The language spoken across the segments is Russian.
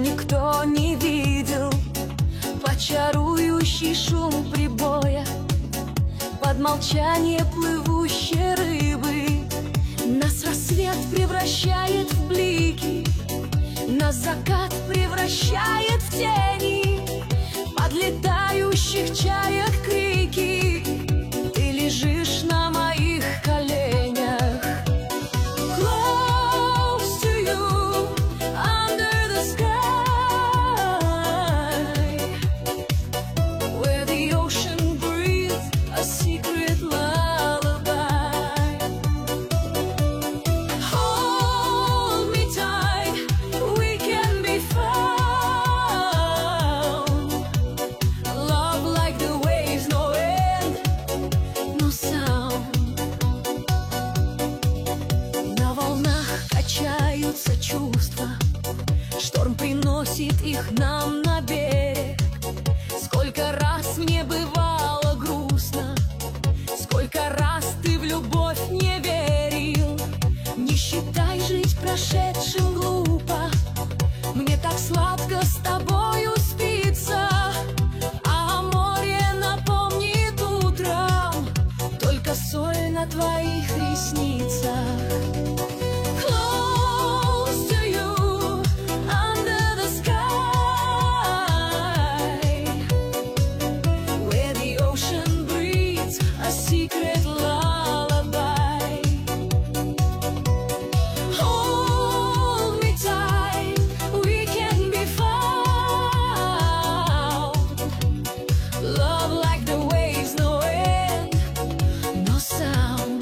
никто не видел. Под чарующий шум прибоя, под молчание плывущей рыбы, нас рассвет превращает в блики, нас закат превращает в тени. Под летающих чаек крики, ты лежишь на моих коленях. Close to you, under the sky, where the ocean breathes a secret lullaby. Hold me tight, we can be found. Love like the waves, no end, no sound. На волнах качаются чувства, шторм приносит их нам на берег. Сколько раз мне бывало грустно, сколько раз ты в любовь не верил. Не считай жить прошедшим глупо, мне так сладко с тобою спится. А море напомнит утром только соль на твоих ресницах. Close to you, under the sky, where the ocean breathes a secret lullaby. Hold me tight, we can be found. Love like the waves, no end, no sound.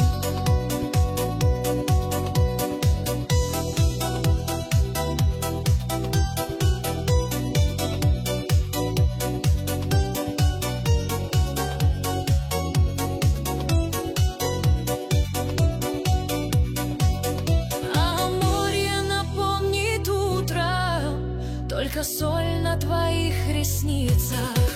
А море напомнит утром только соль на твоих ресницах.